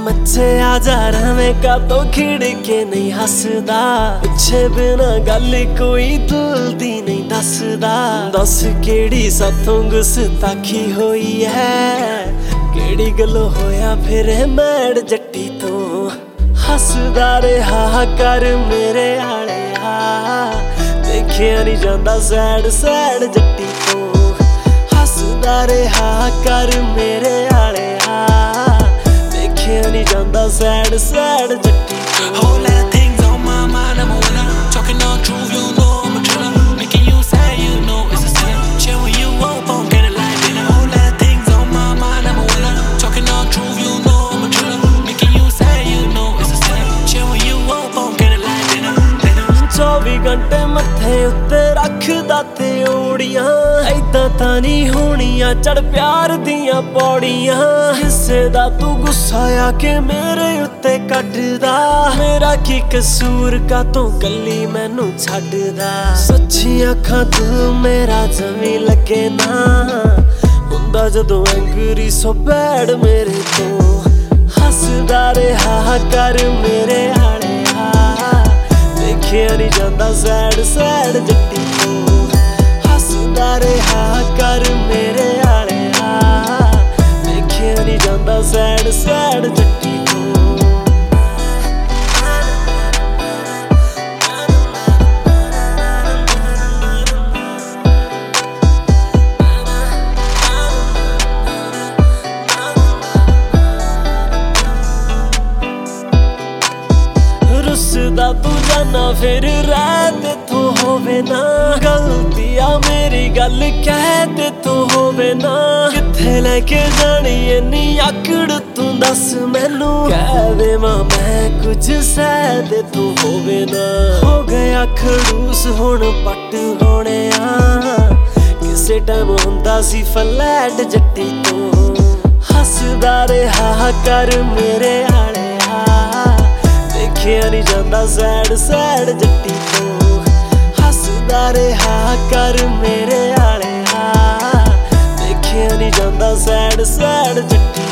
ਮੱਛਿਆ ਜਾਰਾਂ ਮੈਂ ਕਾਤੋਂ ਖਿੜ ਕੇ ਨਹੀਂ ਹੱਸਦਾ, ਪਿੱਛੇ ਬਿਨਾ ਗੱਲ ਕੋਈ ਦਿਲ ਦੀ ਨਹੀਂ ਦੱਸਦਾ। ਦੱਸ ਕਿਹੜੀ ਸਾਥੋਂ ਗੁਸਤਾਖੀ ਹੋਈ ਹੈ, ਕਿਹੜੀ ਗੱਲ ਹੋਇਆ ਫਿਰ ਮੈੜ ਜੱਟੀ ਤੋਂ। ਹੱਸਦਾ ਰਿਹਾ ਕਰ ਮੇਰੇ ਆਲਿਆ, ਦੇਖਿਆ ਨਹੀਂ ਜਾਂਦਾ ਸੈਡ ਸੈਡ ਜੱਟੀ ਤੋਂ। ਹੱਸਦਾ ਰਿਹਾ ਕਰ ਮੇਰੇ ਆਲਿਆ, ਦੇਖਿਆ ਨਹੀਂ ਜਾਂਦਾ ਸੈਡ ਸੈਡ ਜੱਟੀ ਤੋਂ। Whole lot of things on my mind, I'm a winner. Talking all truth, you know I'm a killer. Making you sad, you know it's a sin. Chill when you up, I'm getting like dinner. Whole lot of things on my mind, I'm a winner. Talking all truth, you know I'm a killer. Making you sad, you know it's a sin. Chill when you up, I'm getting like dinner. 24 ਘੰਟੇ ਮੱਥੇ ਉੱਤੇ ਰੱਖਦਾ ਤੇ ਓੜੀਆਂ, ਏਦਾਂ ਤਾਂ ਨਹੀਂ ਹੋਣੀਆਂ ਚੜ ਪਿਆਰ ਦੀਆਂ ਪੌੜੀਆਂ। ਹਿੱਸੇ ਦਾ ਤੂੰ ਗੁੱਸਾ ਆ ਕੇ ਮੇਰੇ ਉੱਤੇ ਕੱਢਦਾ, ਮੇਰਾ ਕੀ ਕਸੂਰ ਕਾਤੋਂ ਕੱਲੀ ਮੈਨੂੰ ਛੱਡਦਾ। ਸੱਚੀਆਂ ਅੱਖਾਂ ਤੂੰ ਮੇਰਾ ਜਮੀ ਲੱਗੇ ਨਾ, ਹੁੰਦਾ ਜਦੋਂ ਐਂਗਰੀ ਸੋ ਬੈਡ ਮੇਰੇ ਤੋਂ। ਹੱਸਦਾ ਰਿਹਾ ਕਰ ਮੇਰੇ ਆਲਿਆ, ਦੇਖਿਆ ਨਹੀਂ ਜਾਂਦਾ ਸੈਡ ਸੈਡ ਜੱਟੀ ਤੋਂ। ਹੱਸਦਾ ਰਿਹਾ ਕਰ ਮੇਰੇ ਆਲਿਆ, ਦੇਖਿਆ ਨਹੀਂ ਜਾਂਦਾ ਸੈਡ ਸੈਡ ਜੱਟੀ ਤੋਂ। ਰੁੱਸਦਾ ਤੂੰ ਜਾਨਾ ਫਿਰ ਰਹਿ ਤੇਥੋਂ ਹੋਵੇ ਨਾ, ਗਲਤੀ ਆ ਮੇਰੀ ਗੱਲ ਕਹਿ ਤੇਥੋਂ ਹੋਵੇ ਨਾ। ਕਿੱਥੇ ਲੈ ਕੇ ਜਾਣੀ ਇੰਨੀ ਆਕੜ ਤੂੰ ਦੱਸ ਮੈਨੂੰ, ਕਹਿ ਦੇਵਾਂ ਮੈਂ ਕੁਝ ਸਹਿ ਤੇਥੋਂ ਹੋਵੇ ਨਾ। ਹੋ ਗਿਆ ਖੜੂਸ ਹੁਣ ਪੱਟ ਹੋਣੇ ਆ, ਕਿਸੇ ਟਾਈਮ ਹੁੰਦਾ ਸੀ ਫਲੈਟ ਜੱਟੀ ਤੋਂ। ਹੱਸਦਾ ਰਿਹਾ ਕਰ ਮੇਰੇ ਆਲਿਆ, ਦੇਖਿਆ ਨਹੀਂ ਜਾਂਦਾ ਸੈਡ ਸੈਡ ਜੱਟੀ ਤੋਂ। ਹੱਸਦਾ ਰਿਹਾ ਕਰ ਮੇਰੇ ਆਲਿਆ, ਦੇਖਿਆ ਨਹੀਂ ਜਾਂਦਾ ਸੈਡ ਸੈਡ ਜੱਟੀ